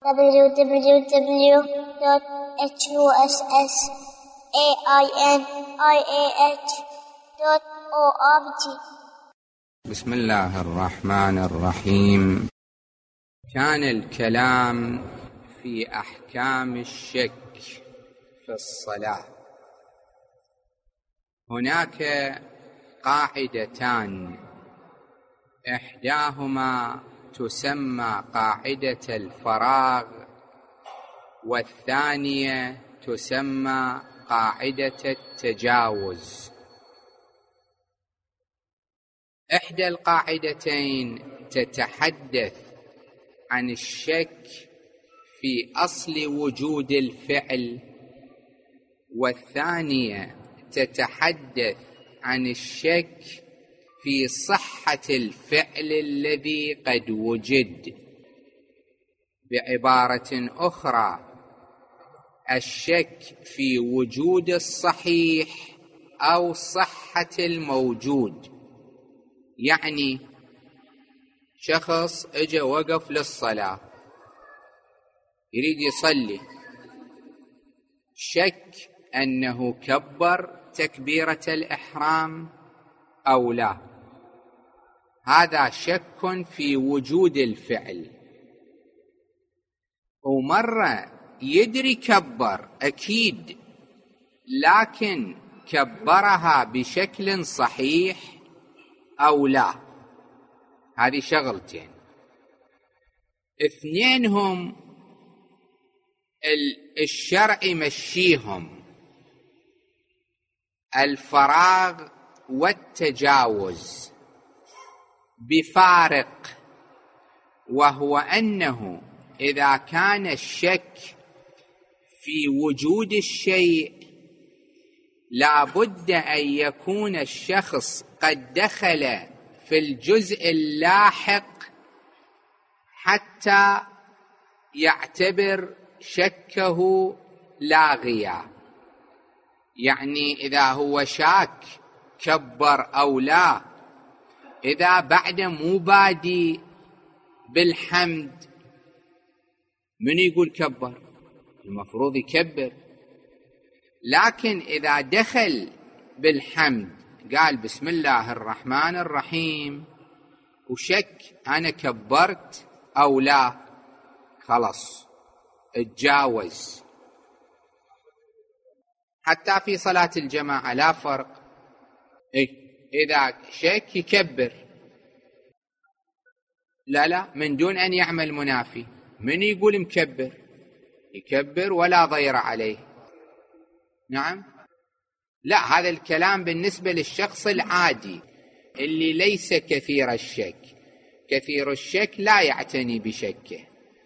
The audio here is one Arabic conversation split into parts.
www.hussainih.org. بسم الله الرحمن الرحيم. كان الكلام في أحكام الشك في الصلاة. هناك قاعدتان، إحداهما تسمى قاعدة الفراغ، والثانية تسمى قاعدة التجاوز. إحدى القاعدتين تتحدث عن الشك في أصل وجود الفعل، والثانية تتحدث عن الشك في صحة الفعل الذي قد وجد. بعبارة أخرى، الشك في وجود الصحيح أو صحة الموجود. يعني شخص اجى وقف للصلاة يريد يصلي، شك أنه كبر تكبيرة الإحرام أو لا، هذا شك في وجود الفعل. ومرة يدري كبر أكيد، لكن كبرها بشكل صحيح أو لا، هذه شغلتين. اثنينهم الشرع يمشيهم، الفراغ والتجاوز، بفارق، وهو أنه إذا كان الشك في وجود الشيء لا بد أن يكون الشخص قد دخل في الجزء اللاحق حتى يعتبر شكه لاغيا. يعني إذا هو شاك كبر أو لا، إذا بعد مو بادي بالحمد، من يقول كبر؟ المفروض يكبر. لكن إذا دخل بالحمد قال بسم الله الرحمن الرحيم وشك أنا كبرت أو لا، خلاص اتجاوز. حتى في صلاة الجماعة لا فرق، إذا شك يكبر، لا من دون أن يعمل منافي. من يقول مكبر؟ يكبر ولا ضير عليه. نعم، لا، هذا الكلام بالنسبة للشخص العادي اللي ليس كثير الشك. كثير الشك لا يعتني بشكه.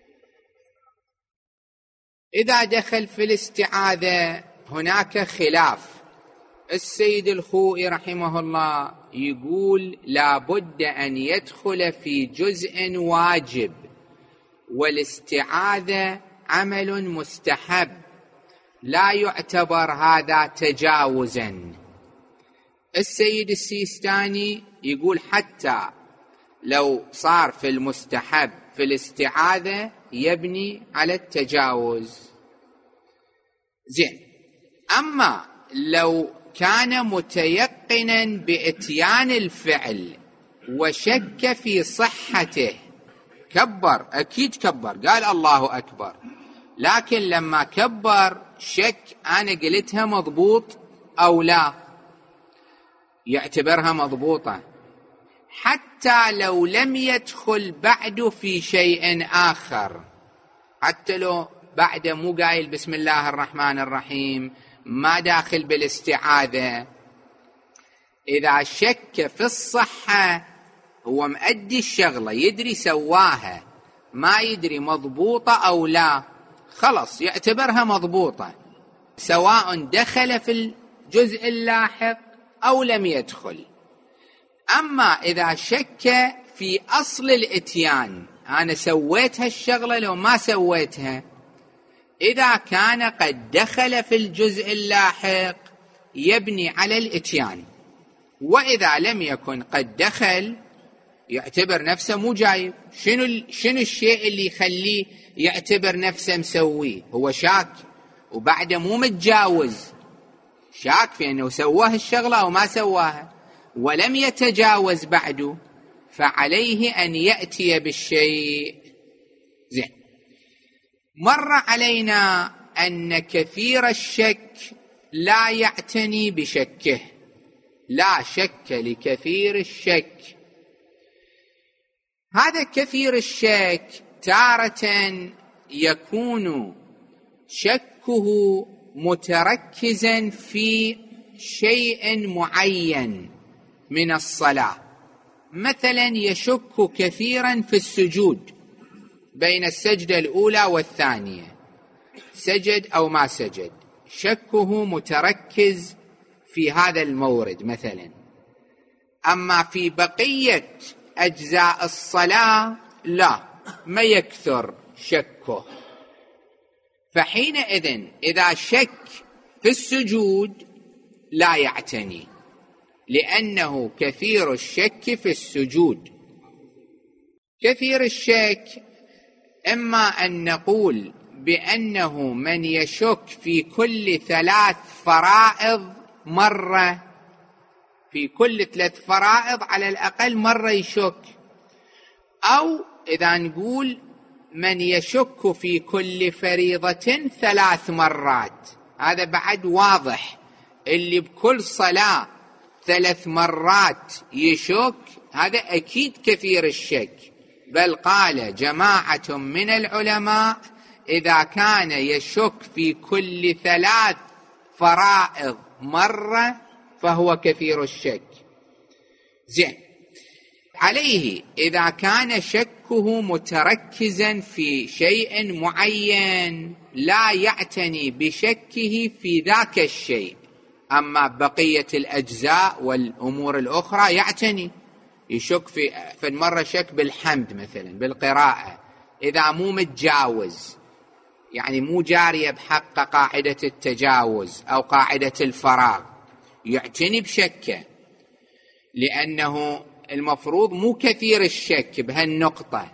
إذا دخل في الاستعاذة هناك خلاف. السيد الخوئي رحمه الله يقول لا بد أن يدخل في جزء واجب، والاستعاذة عمل مستحب، لا يعتبر هذا تجاوزا. السيد السيستاني يقول حتى لو صار في المستحب في الاستعاذة يبني على التجاوز. زين، أما لو كان متيقنا بإتيان الفعل وشك في صحته، كبر أكيد كبر، قال الله أكبر، لكن لما كبر شك أنا قلتها مضبوط أو لا، يعتبرها مضبوطة حتى لو لم يدخل بعد في شيء آخر. حتى لو بعد مو قايل بسم الله الرحمن الرحيم، ما داخل بالاستعاذة، إذا شك في الصحة هو مؤدي الشغلة، يدري سواها، ما يدري مضبوطة أو لا، خلص يعتبرها مضبوطة، سواء دخل في الجزء اللاحق أو لم يدخل. أما إذا شك في أصل الإتيان، أنا سويت هالشغلة لو ما سويتها، إذا كان قد دخل في الجزء اللاحق يبني على الإتيان، وإذا لم يكن قد دخل يعتبر نفسه مو جايب. شنو الشيء اللي يخليه يعتبر نفسه مسويه؟ هو شاك وبعده مو متجاوز، شاك في أنه سواه الشغلة أو ما سواها ولم يتجاوز بعده، فعليه أن يأتي بالشيء. زين، مر علينا أن كثير الشك لا يعتني بشكه، لا شك لكثير الشك. هذا كثير الشك تارة يكون شكه متركزا في شيء معين من الصلاة، مثلا يشك كثيرا في السجود، بين السجدة الأولى والثانية سجد أو ما سجد، شكه متركز في هذا المورد مثلا. أما في بقية أجزاء الصلاة لا، ما يكثر شكه. فحينئذ إذا شك في السجود لا يعتني، لأنه كثير الشك في السجود. كثير الشك إما أن نقول بأنه من يشك في كل 3 فرائض مرة، في كل 3 فرائض على الأقل مرة يشك، أو إذا نقول من يشك في كل فريضة 3 مرات. هذا بعد واضح، اللي بكل صلاة 3 مرات يشك هذا أكيد كثير الشك. بل قال جماعة من العلماء إذا كان يشك في كل 3 فرائض مرة فهو كثير الشك. زين، عليه إذا كان شكه متركزا في شيء معين لا يعتني بشكه في ذاك الشيء، أما بقية الأجزاء والأمور الأخرى يعتني. يشك في المرة شك بالحمد مثلا، بالقراءة، إذا مو متجاوز، يعني مو جارية بحق قاعدة التجاوز أو قاعدة الفراغ، يعتني بشكه، لأنه المفروض مو كثير الشك بهالنقطة.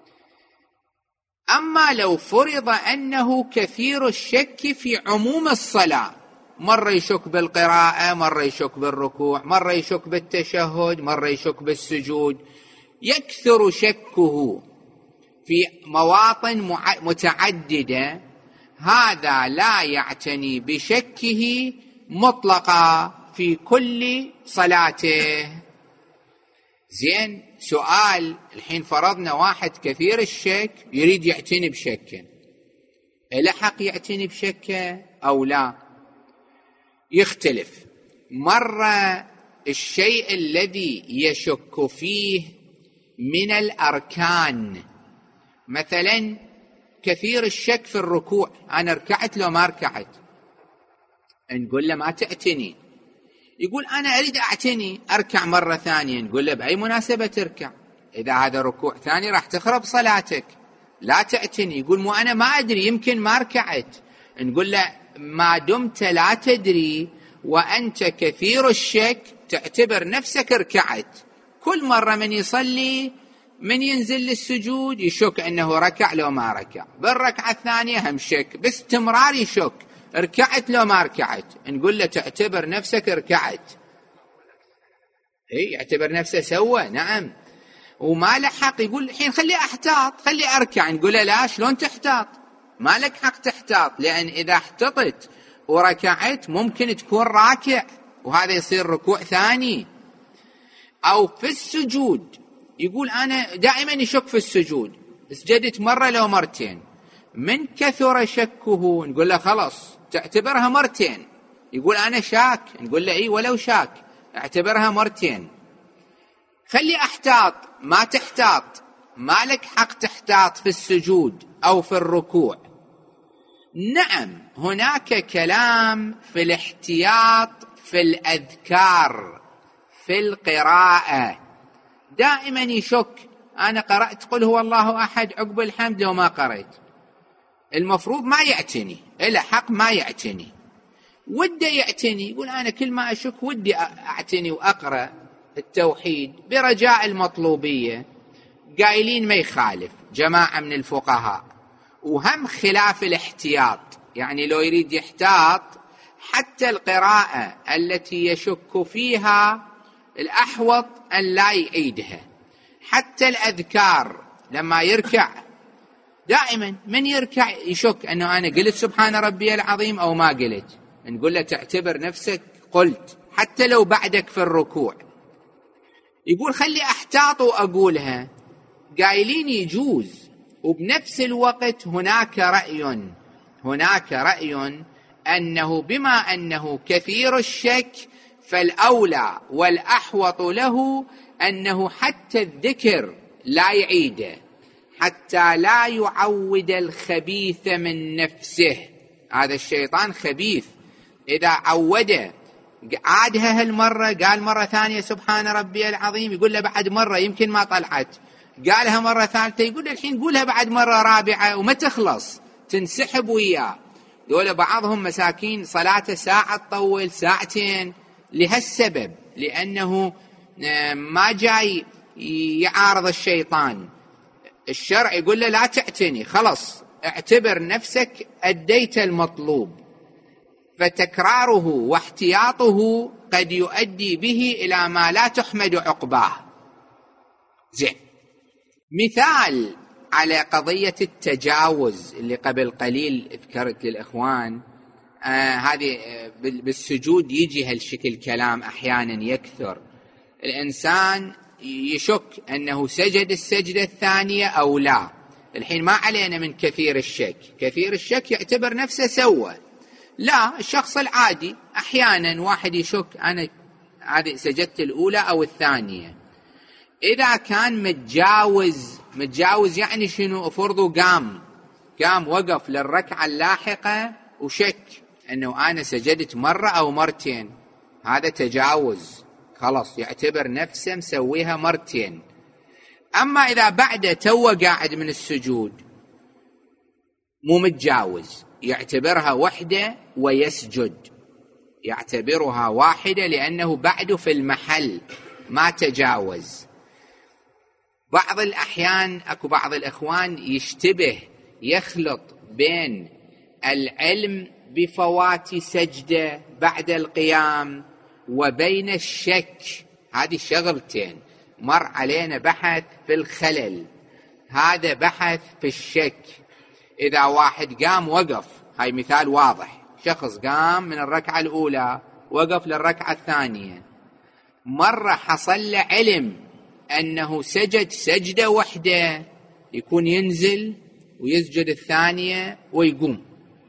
أما لو فرض أنه كثير الشك في عموم الصلاة، مرة يشك بالقراءة، مرة يشك بالركوع، مرة يشك بالتشهد، مرة يشك بالسجود، يكثر شكه في مواطن متعددة، هذا لا يعتني بشكه مطلقا في كل صلاته. زين، سؤال الحين، فرضنا واحد كثير الشك يريد يعتني بشكه، له حق يعتني بشكه أو لا؟ يختلف. مرة الشيء الذي يشك فيه من الأركان، مثلا كثير الشك في الركوع، أنا ركعت لو ما ركعت، نقول له ما تعتني، يقول أنا أريد أعتني أركع مرة ثانية، نقول له بأي مناسبة تركع؟ إذا هذا ركوع ثاني راح تخرب صلاتك، لا تعتني. يقول مو أنا ما أدري، يمكن ما ركعت، نقول له ما دمت لا تدري وأنت كثير الشك تعتبر نفسك ركعت. كل مرة من يصلي من ينزل للسجود يشك أنه ركع لو ما ركع، بالركعة الثانية هم شك، باستمرار يشك ركعت لو ما ركعت، نقول له تعتبر نفسك ركعت. يعتبر نفسه سوى، نعم، وما له حق يقول الحين خلي أحتاط، خلي أركع، نقول له لا، شلون تحتاط؟ ما لك حق تحتاط، لأن إذا احتطت وركعت ممكن تكون راكع وهذا يصير ركوع ثاني. أو في السجود، يقول أنا دائما يشك في السجود، سجدت مرة لو مرتين، من كثر شكه نقول له خلاص تعتبرها مرتين. يقول أنا شاك، نقول له إيه ولو شاك اعتبرها مرتين. خلي أحتاط، ما تحتاط، ما لك حق تحتاط في السجود أو في الركوع. نعم، هناك كلام في الاحتياط في الأذكار، في القراءة، دائما يشك، أنا قرأت قل هو الله أحد عقب الحمد لو ما قرأت، المفروض ما يعتني، إلا حق ما يعتني، وده يعتني، يقول أنا كل ما أشك ودي أعتني وأقرأ التوحيد برجاء المطلوبية، قايلين ما يخالف جماعة من الفقهاء. وهم خلاف الاحتياط، يعني لو يريد يحتاط حتى القراءة التي يشك فيها الأحوط أن لا يعيدها. حتى الأذكار لما يركع دائما من يركع يشك أنه أنا قلت سبحان ربي العظيم أو ما قلت، نقول له تعتبر نفسك قلت حتى لو بعدك في الركوع. يقول خلي أحتاط وأقولها. قايلين يجوز، وبنفس الوقت هناك رأي أنه بما أنه كثير الشك فالأولى والأحوط له أنه حتى الذكر لا يعيده، حتى لا يعود الخبيث من نفسه. هذا الشيطان خبيث، إذا عوده عادها هالمرة قال مرة ثانية سبحان ربي العظيم، يقول له بعد مرة يمكن ما طلعت، قالها مرة ثالثة يقول له الحين قولها بعد مرة رابعة وما تخلص، تنسحب وياه. دول بعضهم مساكين صلاته ساعة تطول ساعتين لهالسبب، لأنه ما جاي يعارض الشيطان. الشرع يقول له لا تعتني، خلص اعتبر نفسك أديت المطلوب. فتكراره واحتياطه قد يؤدي به إلى ما لا تحمد عقباه. زين، مثال على قضية التجاوز اللي قبل قليل ذكرت للإخوان، هذه بالسجود يجي هالشكل كلام أحيانا يكثر. الإنسان يشك أنه سجد السجدة الثانية أو لا. الحين ما علينا من كثير الشك، كثير الشك يعتبر نفسه سوى. لا، الشخص العادي أحيانا واحد يشك أنا هذه سجدت الأولى أو الثانية. إذا كان متجاوز يعني شنو؟ فرضه قام وقف للركعة اللاحقة وشك أنه أنا سجدت مرة أو مرتين، هذا تجاوز، خلاص يعتبر نفسه مسويها مرتين. أما إذا بعد تو قاعد من السجود مو متجاوز، يعتبرها وحدة ويسجد، يعتبرها واحدة لأنه بعده في المحل ما تجاوز. بعض الأحيان أكو بعض الإخوان يشتبه يخلط بين العلم بفوات سجدة بعد القيام وبين الشك، هذه شغلتين. مر علينا بحث في الخلل، هذا بحث في الشك. إذا واحد قام وقف، هاي مثال واضح، شخص قام من الركعة الأولى وقف للركعة الثانية، مرة حصل له علم أنه سجد سجدة واحدة، يكون ينزل ويسجد الثانية ويقوم.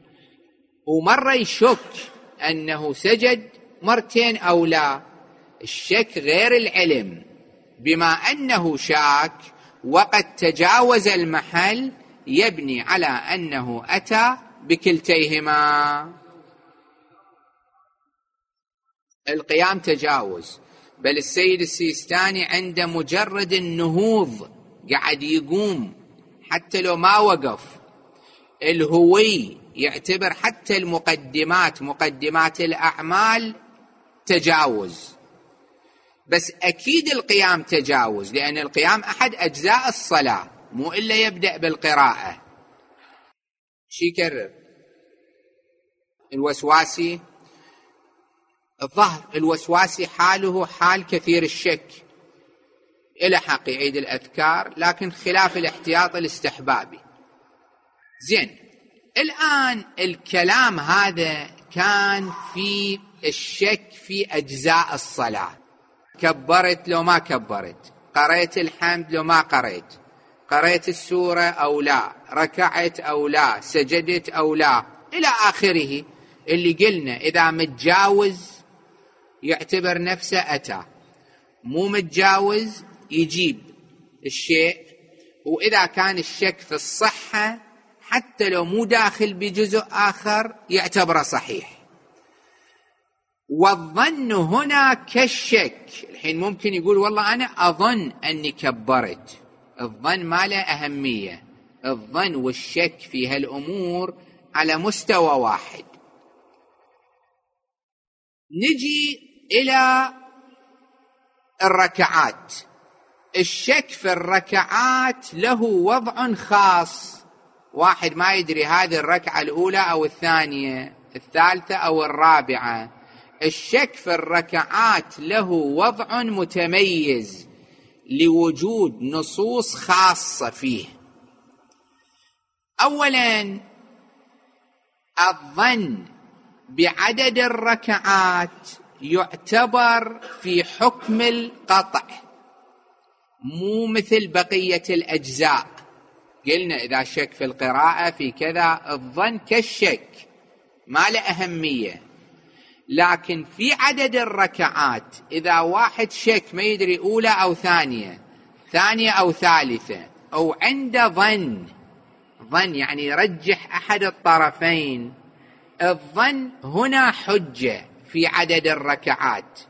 ومرة يشك أنه سجد مرتين أو لا. الشك غير العلم، بما أنه شاك وقد تجاوز المحل يبني على أنه أتى بكلتيهما. القيام تجاوز، بل السيد السيستاني عند مجرد النهوض قاعد يقوم حتى لو ما وقف، الهوي يعتبر حتى مقدمات الأعمال تجاوز. بس أكيد القيام تجاوز، لأن القيام أحد أجزاء الصلاة، مو إلا يبدأ بالقراءة. شي يكرر الوسواسي، الظهر الوسواسي حاله حال كثير الشك، إلى حق يعيد الأذكار، لكن خلاف الاحتياط الاستحبابي. زين، الآن الكلام هذا كان في الشك في أجزاء الصلاة، كبرت لو ما كبرت، قريت الحمد لو ما قريت السورة أو لا، ركعت أو لا، سجدت أو لا، إلى آخره. اللي قلنا إذا متجاوز يعتبر نفسه أتى، مو متجاوز يجيب الشيء. وإذا كان الشك في الصحة حتى لو مو داخل بجزء آخر يعتبره صحيح. والظن هنا كالشك. الحين ممكن يقول والله أنا أظن أني كبرت، الظن ما له أهمية، الظن والشك في هالأمور على مستوى واحد. نجي إلى الركعات. الشك في الركعات له وضع خاص، واحد ما يدري هذه الركعة الأولى أو الثانية، الثالثة أو الرابعة. الشك في الركعات له وضع متميز لوجود نصوص خاصة فيه. أولا، الظن بعدد الركعات يعتبر في حكم القطع، مو مثل بقية الأجزاء. قلنا إذا شك في القراءة في كذا الظن كالشك ما له أهمية، لكن في عدد الركعات إذا واحد شك ما يدري أولى أو ثانية، ثانية أو ثالثة، أو عنده ظن يعني يرجح أحد الطرفين، الظن هنا حجة في عدد الركعات.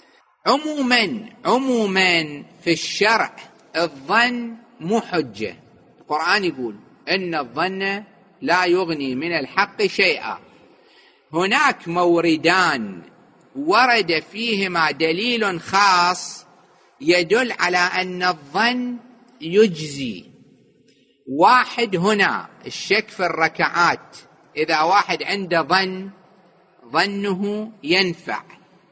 عموما في الشرع الظن مو حجة. القرآن يقول إن الظن لا يغني من الحق شيئا. هناك موردان ورد فيهما دليل خاص يدل على أن الظن يجزي. واحد هنا الشك في الركعات، إذا واحد عنده ظنه ينفع.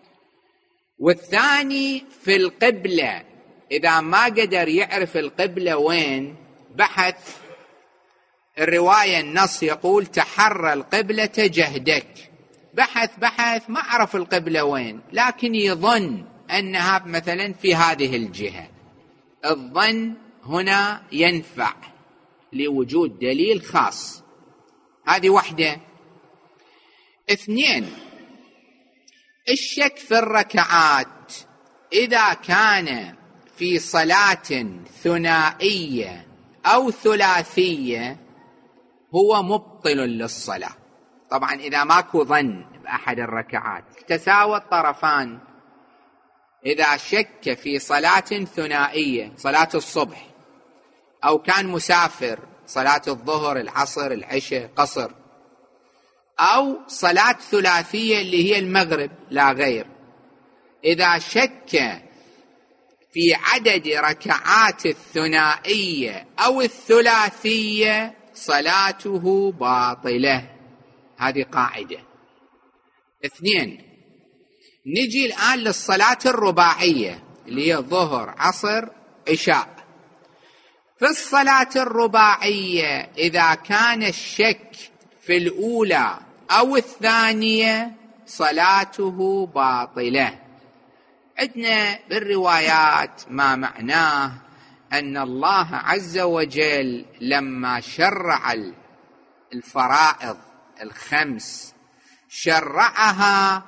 والثاني في القبلة، إذا ما قدر يعرف القبلة وين، بحث الرواية النص يقول تحرى القبلة جهدك، بحث ما عرف القبلة وين، لكن يظن أنها مثلا في هذه الجهة. الظن هنا ينفع لوجود دليل خاص. هذه واحدة. اثنين، الشك في الركعات إذا كان في صلاة ثنائية أو ثلاثية هو مبطل للصلاة. طبعا إذا ماكو ظن بأحد الركعات، تساوى الطرفان. إذا شك في صلاة ثنائية، صلاة الصبح، أو كان مسافر، صلاة الظهر العصر العشاء قصر، أو صلاة ثلاثية اللي هي المغرب لا غير، إذا شك في عدد ركعات الثنائية أو الثلاثية صلاته باطلة. هذه قاعدة. اثنين، نجي الآن للصلاة الرباعية اللي هي ظهر عصر عشاء. في الصلاة الرباعية إذا كان الشك في الأولى أو الثانية صلاته باطلة. عندنا بالروايات ما معناه أن الله عز وجل لما شرع الفرائض الخمس شرعها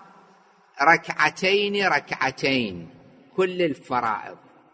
ركعتين كل الفرائض.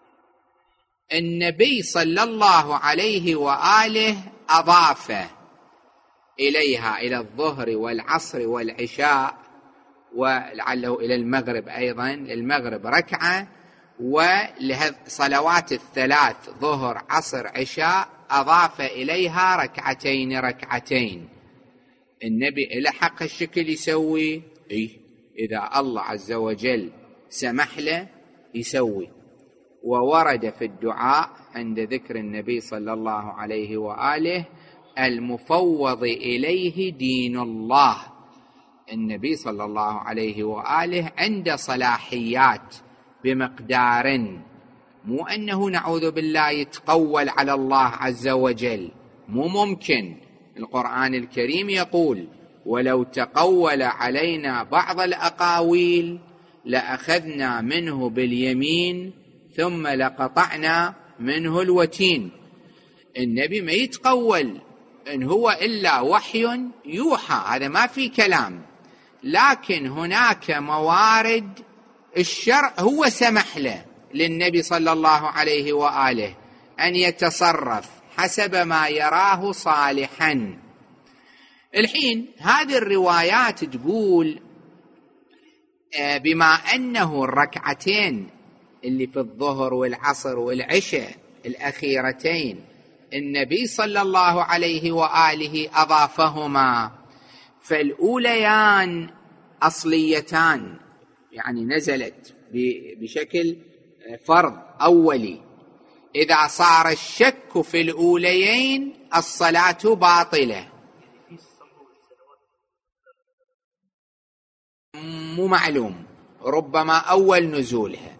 النبي صلى الله عليه وآله أضاف إليها إلى الظهر والعصر والعشاء، ولعله إلى المغرب أيضا، المغرب ركعة، وللصلوات الثلاث ظهر عصر عشاء أضاف إليها ركعتين. النبي إلى حق الشكل يسوي إذا الله عز وجل سمح له يسوي. وورد في الدعاء عند ذكر النبي صلى الله عليه وآله المفوض إليه دين الله. النبي صلى الله عليه وآله عنده صلاحيات بمقدار، مو أنه نعوذ بالله يتقول على الله عز وجل، مو ممكن. القرآن الكريم يقول ولو تقول علينا بعض الأقاويل لأخذنا منه باليمين ثم لقطعنا منه الوتين. النبي ما يتقول، إن هو إلا وحي يوحى، هذا ما في كلام. لكن هناك موارد الشرع هو سمح له للنبي صلى الله عليه وآله أن يتصرف حسب ما يراه صالحا. الحين هذه الروايات تقول بما أنه الركعتين اللي في الظهر والعصر والعشاء الأخيرتين النبي صلى الله عليه وآله أضافهما، فالأوليان أصليتان، يعني نزلت بشكل فرض أولي. إذا صار الشك في الأوليين الصلاة باطلة. مو معلوم، ربما أول نزولها.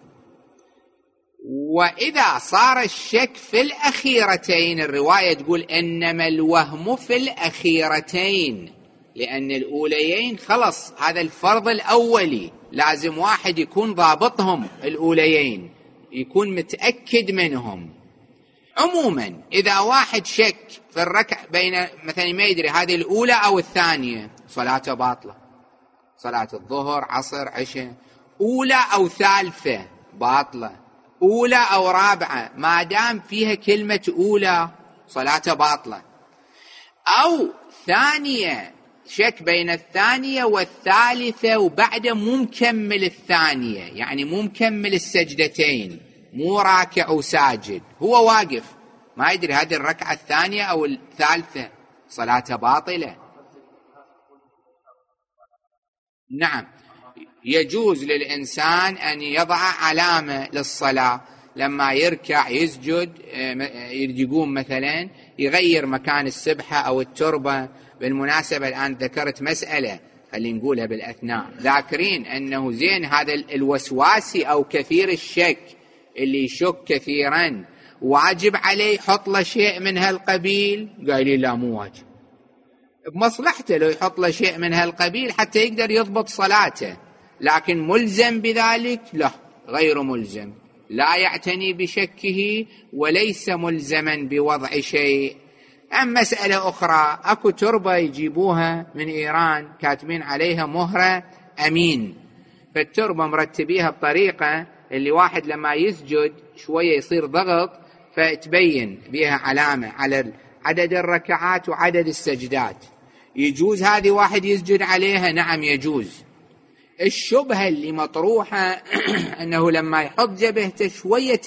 وإذا صار الشك في الأخيرتين، الرواية تقول إنما الوهم في الأخيرتين، لأن الأوليين خلص هذا الفرض الأولي، لازم واحد يكون ضابطهم، الأوليين يكون متأكد منهم. عموما إذا واحد شك في الركعة بين مثلا ما يدري هذه الأولى أو الثانية، صلاته باطلة. صلاة الظهر عصر عشاء، أولى أو ثالثة باطلة، أولى أو رابعة، ما دام فيها كلمة أولى صلاته باطلة. أو ثانية، شك بين الثانية والثالثة وبعد مو مكمل الثانية، يعني مو مكمل السجدتين، مو راكع وساجد، هو واقف ما يدري هذه الركعة الثانية أو الثالثة، صلاته باطلة. نعم، يجوز للإنسان أن يضع علامة للصلاة لما يركع يسجد، يقوم مثلا يغير مكان السبحة أو التربة. بالمناسبة الآن ذكرت مسألة خلينا نقولها بالأثناء، ذاكرين أنه زين هذا الوسواسي أو كثير الشك اللي يشك كثيرا واجب عليه يحط له شيء من هالقبيل؟ قايلين لا مو واجب، بمصلحته لو يحط له شيء من هالقبيل حتى يقدر يضبط صلاته، لكن ملزم بذلك؟ لا، غير ملزم، لا يعتني بشكه وليس ملزما بوضع شيء. أما مسألة أخرى، أكو تربة يجيبوها من إيران كاتبين عليها مهرة أمين، فالتربة مرتبيها بطريقة اللي واحد لما يسجد شوية يصير ضغط فتبين بيها علامة على عدد الركعات وعدد السجدات. يجوز هذه واحد يسجد عليها؟ نعم يجوز. الشبهة اللي مطروحة أنه لما يحط جبهته شوية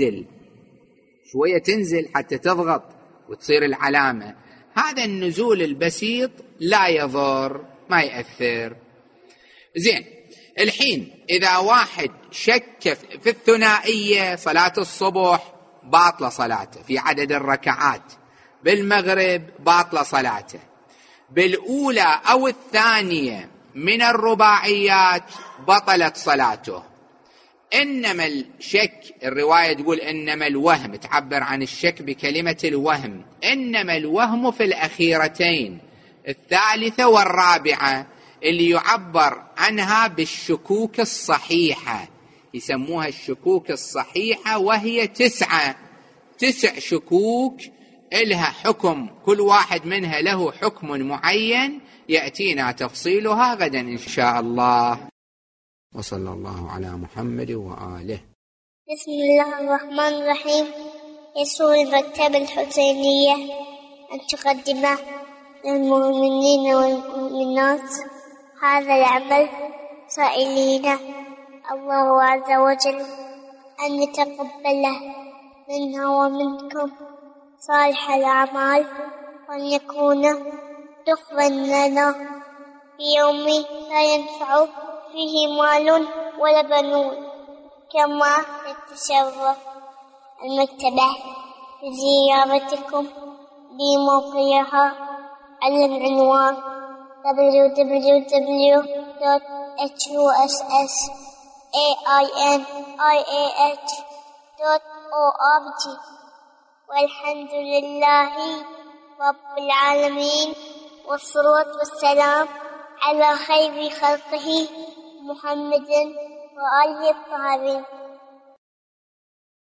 تنزل حتى تضغط وتصير العلامة، هذا النزول البسيط لا يضر، ما يأثر. زين، الحين إذا واحد شك في الثنائية، صلاة الصبح باطلة صلاته في عدد الركعات، بالمغرب باطلة صلاته، بالأولى أو الثانية من الرباعيات بطلت صلاته. إنما الشك، الرواية تقول إنما الوهم، تعبر عن الشك بكلمة الوهم، إنما الوهم في الأخيرتين، الثالثة والرابعة، اللي يعبر عنها بالشكوك الصحيحة، يسموها الشكوك الصحيحة، وهي 9 شكوك إلها حكم، كل واحد منها له حكم معين يأتينا تفصيلها غدا إن شاء الله. وصلى الله على محمد وآله. بسم الله الرحمن الرحيم. يسر المكتبة الحسينية أن تقدم للمؤمنين والمؤمنات هذا العمل، سائلين الله عز وجل أن يتقبله منا ومنكم صالح الأعمال، وأن يكون تقبل لنا في يوم لا ينفع فيه مال ولا بنون. كما تتشرف المكتبة بزيارتكم بموقعها على العنوان www.hussainih.org. والحمد لله رب العالمين، والصلاة والسلام على خير خلقه محمد وآله الطاهرين.